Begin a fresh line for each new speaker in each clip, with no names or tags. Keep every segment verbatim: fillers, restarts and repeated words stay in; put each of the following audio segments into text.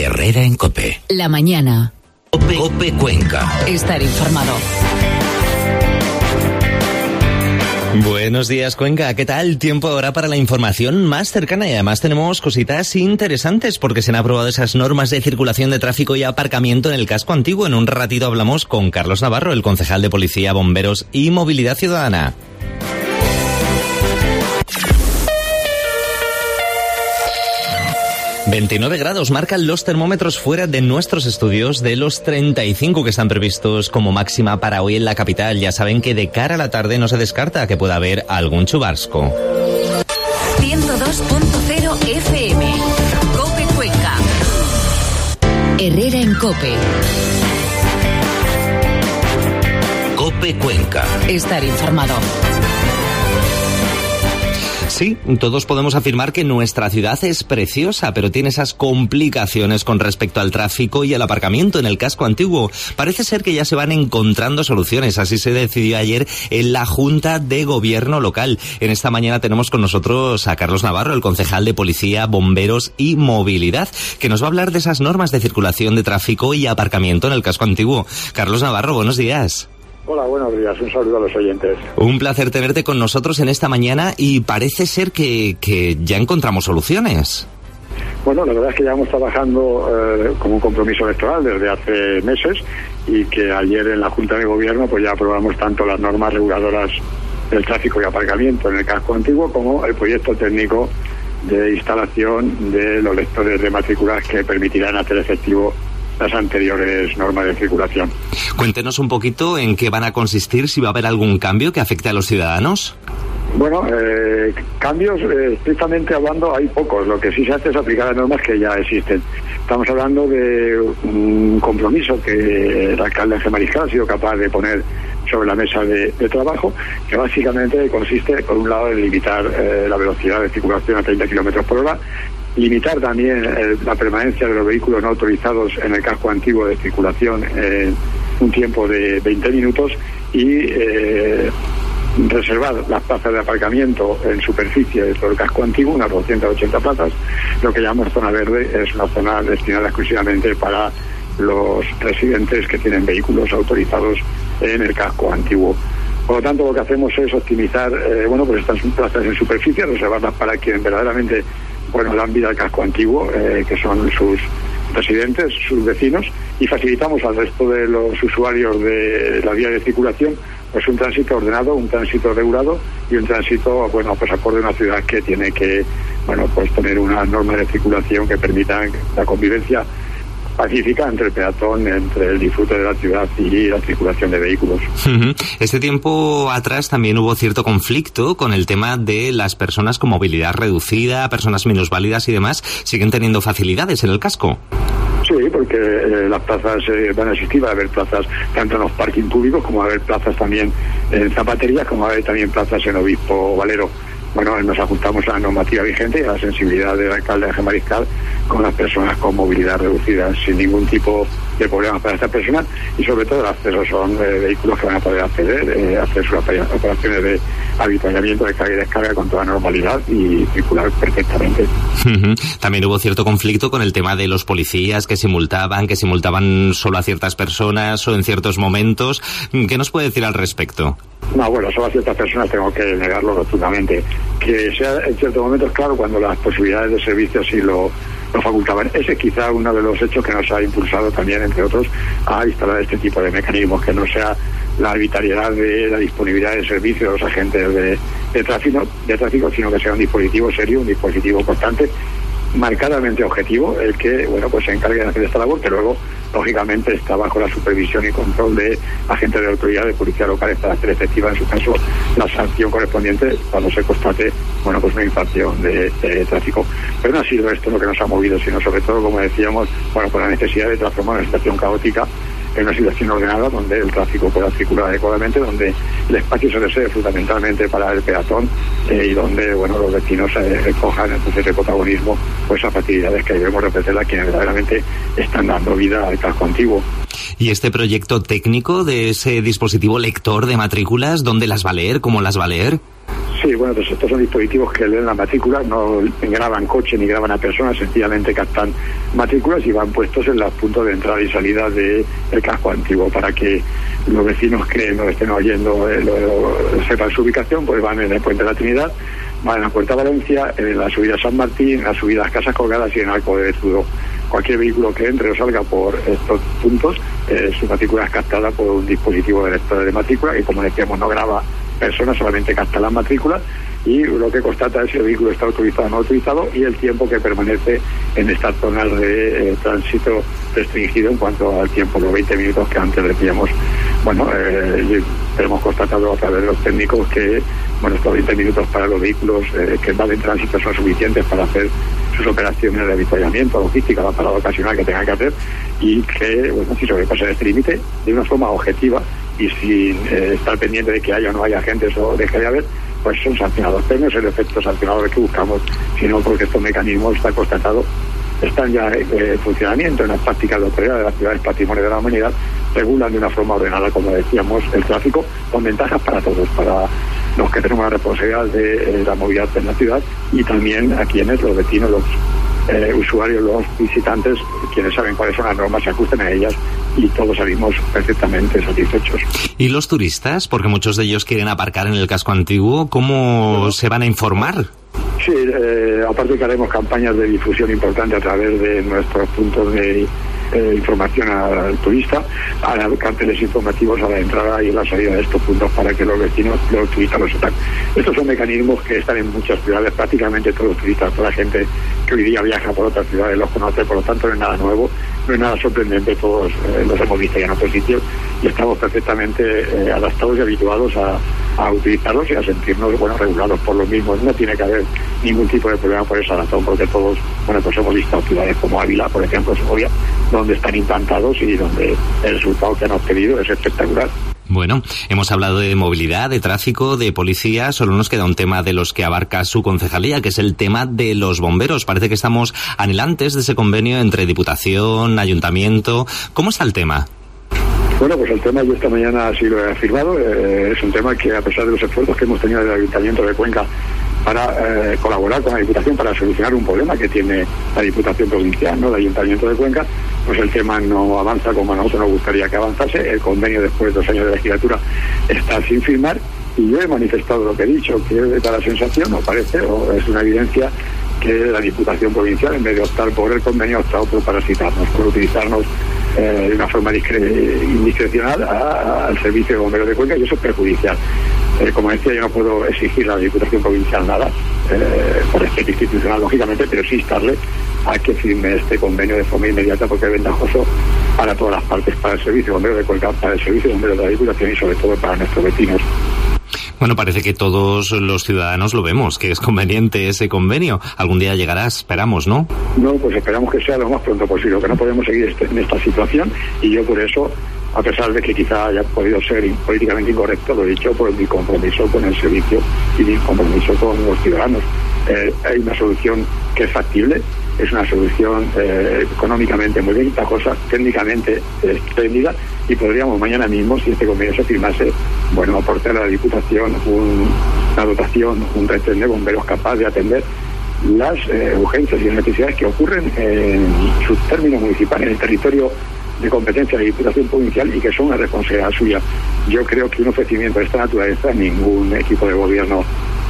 Herrera en COPE.
La mañana.
COPE, COPE Cuenca.
Estar informado.
Buenos días, Cuenca. ¿Qué tal? Tiempo ahora para la información más cercana y además tenemos cositas interesantes porque se han aprobado esas normas de circulación de tráfico y aparcamiento en el casco antiguo. En un ratito hablamos con Carlos Navarro, el concejal de Policía, Bomberos y Movilidad Ciudadana. veintinueve grados marcan los termómetros fuera de nuestros estudios de los treinta y cinco que están previstos como máxima para hoy en la capital. Ya saben que de cara a la tarde no se descarta que pueda haber algún chubasco.
ciento dos punto cero F M. COPE Cuenca. Herrera en COPE.
COPE Cuenca.
Estar informado.
Sí, todos podemos afirmar que nuestra ciudad es preciosa, pero tiene esas complicaciones con respecto al tráfico y al aparcamiento en el casco antiguo. Parece ser que ya se van encontrando soluciones, así se decidió ayer en la Junta de Gobierno local. En esta mañana tenemos con nosotros a Carlos Navarro, el concejal de Policía, Bomberos y Movilidad, que nos va a hablar de esas normas de circulación de tráfico y aparcamiento en el casco antiguo. Carlos Navarro, buenos días.
Hola, buenos días. Un saludo a los oyentes.
Un placer tenerte con nosotros en esta mañana y parece ser que, que ya encontramos soluciones.
Bueno, la verdad es que llevamos trabajando eh, como un compromiso electoral desde hace meses y que ayer en la Junta de Gobierno pues ya aprobamos tanto las normas reguladoras del tráfico y aparcamiento en el casco antiguo como el proyecto técnico de instalación de los lectores de matrículas que permitirán hacer efectivo las anteriores normas de circulación.
Cuéntenos un poquito en qué van a consistir, si va a haber algún cambio que afecte a los ciudadanos.
Bueno, eh, cambios, eh, estrictamente hablando, hay pocos. Lo que sí se hace es aplicar las normas que ya existen. Estamos hablando de un compromiso que el alcalde Ángel Mariscal ha sido capaz de poner sobre la mesa de, de trabajo, que básicamente consiste, por un lado, en limitar eh, la velocidad de circulación a treinta kilómetros por hora, limitar también eh, la permanencia de los vehículos no autorizados en el casco antiguo de circulación en un tiempo de veinte minutos y eh, reservar las plazas de aparcamiento en superficie de todo el casco antiguo, unas doscientas ochenta plazas. Lo que llamamos zona verde es una zona destinada exclusivamente para los residentes que tienen vehículos autorizados en el casco antiguo. Por lo tanto, lo que hacemos es optimizar eh, bueno, pues estas plazas en superficie, reservarlas para quien verdaderamente bueno, dan vida al casco antiguo, eh, que son sus residentes, sus vecinos, y facilitamos al resto de los usuarios de la vía de circulación pues un tránsito ordenado, un tránsito regulado y un tránsito, bueno, pues acorde a una ciudad que tiene que, bueno, pues tener unas normas de circulación que permitan la convivencia pacífica entre el peatón, entre el disfrute de la ciudad y la circulación de vehículos.
Este tiempo atrás también hubo cierto conflicto con el tema de las personas con movilidad reducida, personas minusválidas y demás. ¿Siguen teniendo facilidades en el casco?
Sí, porque eh, las plazas eh, van a existir, va a haber plazas tanto en los parking públicos como va a haber plazas también en zapaterías, como va a haber también plazas en Obispo Valero. Bueno, nos ajustamos a la normativa vigente y a la sensibilidad del alcalde Ángel Mariscal con las personas con movilidad reducida, sin ningún tipo de problemas para estas personas y sobre todo el acceso son eh, vehículos que van a poder acceder, eh, hacer sus operaciones de avituallamiento, de carga y descarga con toda normalidad y circular perfectamente.
También hubo cierto conflicto con el tema de los policías que se multaban, que se multaban solo a ciertas personas o en ciertos momentos. ¿Qué nos puede decir al respecto?
No, bueno, solo a ciertas personas tengo que negarlo rotundamente. Que sea en ciertos momentos, claro, cuando las posibilidades de servicio así lo, lo facultaban. Ese es quizá uno de los hechos que nos ha impulsado también, entre otros, a instalar este tipo de mecanismos, que no sea la arbitrariedad de la disponibilidad de servicio de los agentes de, de, tráfico, de tráfico, sino que sea un dispositivo serio, un dispositivo constante, marcadamente objetivo, el que, bueno, pues se encargue de hacer esta labor, que luego, lógicamente, está bajo la supervisión y control de agentes de autoridad de policía locales para hacer efectiva, en su caso, la sanción correspondiente cuando se constate, bueno, pues una infracción de, de tráfico. Pero no ha sido esto lo que nos ha movido, sino sobre todo, como decíamos, bueno, por la necesidad de transformar una situación caótica en una situación ordenada donde el tráfico pueda circular adecuadamente, donde el espacio se desee fundamentalmente para el peatón eh, y donde, bueno, los vecinos eh, cojan entonces el protagonismo, pues esas facilidades que debemos ofrecer a quienes verdaderamente están dando vida al casco antiguo.
¿Y este proyecto técnico de ese dispositivo lector de matrículas, dónde las va a leer, cómo las va a leer?
Sí, bueno, pues estos son dispositivos que leen la matrícula, no graban coche ni graban a personas, sencillamente captan matrículas y van puestos en los puntos de entrada y salida del casco antiguo para que los vecinos que no estén oyendo, eh, lo, lo, sepan su ubicación, pues van en el Puente de la Trinidad, van en la Puerta Valencia, en la subida San Martín, en la subida Casas Colgadas y en Arco de Bezudo. Cualquier vehículo que entre o salga por estos puntos, eh, su matrícula es captada por un dispositivo de lector de matrícula y, como decíamos, no graba personas, solamente capta la matrícula y lo que constata es si el vehículo está autorizado o no autorizado y el tiempo que permanece en estas zonas de eh, tránsito restringido en cuanto al tiempo, los veinte minutos que antes decíamos. Bueno, eh, hemos constatado a través de los técnicos que bueno, estos veinte minutos para los vehículos eh, que van en tránsito son suficientes para hacer sus operaciones de avituallamiento, logística, la parada ocasional que tengan que hacer y que, bueno, si sobrepasa este límite de una forma objetiva y sin eh, estar pendiente de que haya o no haya agentes o deje de haber, pues son sancionados. Pero no es el efecto sancionador que buscamos, sino porque estos mecanismos, está constatado, están ya en eh, funcionamiento en las prácticas de autoridad de las ciudades patrimonio de la humanidad, regulan de una forma ordenada, como decíamos, el tráfico, con ventajas para todos, para los que tenemos la responsabilidad de eh, la movilidad en la ciudad y también a quienes, los vecinos, los eh, usuarios, los visitantes, quienes saben cuáles son las normas, se ajusten a ellas y todos salimos perfectamente satisfechos.
¿Y los turistas? Porque muchos de ellos quieren aparcar en el casco antiguo. ¿Cómo se van a informar?
Sí, eh, aparte que haremos campañas de difusión importante a través de nuestros puntos de eh, información al turista, hará carteles informativos a la entrada y a la salida de estos puntos para que los vecinos, los turistas lo sepan. Estos son mecanismos que están en muchas ciudades, prácticamente todos los turistas, toda la gente que hoy día viaja por otras ciudades los conoce, por lo tanto no es nada nuevo, no es nada sorprendente, todos eh, los hemos visto ya en otros sitios y estamos perfectamente eh, adaptados y habituados a, a utilizarlos y a sentirnos, bueno, regulados por los mismos. No tiene que haber ningún tipo de problema por esa razón, porque todos, bueno, pues hemos visto ciudades como Ávila, por ejemplo, Segovia, donde están implantados y donde el resultado que han obtenido es espectacular.
Bueno, hemos hablado de movilidad, de tráfico, de policía, solo nos queda un tema de los que abarca su concejalía, que es el tema de los bomberos. Parece que estamos anhelantes de ese convenio entre Diputación, Ayuntamiento. ¿Cómo está el tema?
Bueno, pues el tema yo esta mañana así lo he afirmado, eh, es un tema que a pesar de los esfuerzos que hemos tenido del Ayuntamiento de Cuenca para eh, colaborar con la Diputación para solucionar un problema que tiene la Diputación Provincial, ¿no?, el Ayuntamiento de Cuenca, pues el tema no avanza como a nosotros nos gustaría que avanzase. El convenio, después de dos años de legislatura, está sin firmar y yo he manifestado lo que he dicho, que da la sensación, o parece, o es una evidencia, que la Diputación Provincial, en vez de optar por el convenio, ha optado por parasitarnos, por utilizarnos eh, de una forma discre- indiscrecional a, a, al servicio de bomberos de Cuenca, y eso es perjudicial. Eh, como decía, yo no puedo exigir a la Diputación Provincial nada, eh, por respeto institucional, lógicamente, pero sí instarle a que firme este convenio de forma inmediata, porque es ventajoso para todas las partes, para el servicio de bomberos de Cuenca, para el servicio de bomberos de la Diputación y sobre todo para nuestros vecinos.
Bueno, parece que todos los ciudadanos lo vemos, que es conveniente ese convenio. Algún día llegará, esperamos, ¿no?
No, pues esperamos que sea lo más pronto posible, que no podemos seguir este, en esta situación, y yo por eso, a pesar de que quizá haya podido ser políticamente incorrecto, lo he dicho por mi compromiso con el servicio y mi compromiso con los ciudadanos. Eh, hay una solución que es factible, es una solución eh, económicamente muy ventajosa, técnicamente espléndida, y podríamos mañana mismo, si este convenio se firmase, bueno, aportar a la Diputación un, una dotación, un retén de bomberos capaz de atender las eh, urgencias y las necesidades que ocurren en su término municipal, en el territorio de competencia de la Diputación Provincial, y que son una responsabilidad suya. Yo creo que un ofrecimiento de esta naturaleza, ningún equipo de gobierno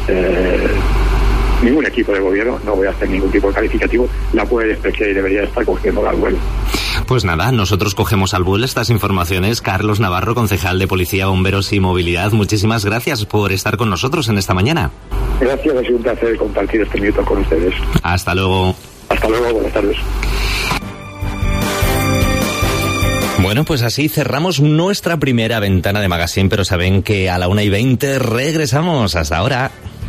eh, ningún equipo de gobierno, no voy a hacer ningún tipo de calificativo, la puede despreciar y debería estar cogiendo al vuelo.
Pues nada, nosotros cogemos al vuelo estas informaciones. Carlos Navarro, concejal de Policía, Bomberos y Movilidad, muchísimas gracias por estar con nosotros en esta mañana.
Gracias, ha sido un placer compartir este minuto con ustedes.
Hasta luego.
Hasta luego, buenas tardes.
Bueno, pues así cerramos nuestra primera ventana de magazine, pero saben que a la una y veinte regresamos. Hasta ahora.